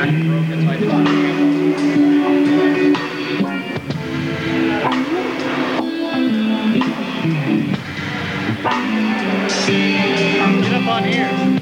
broke it, so I did not get up on here.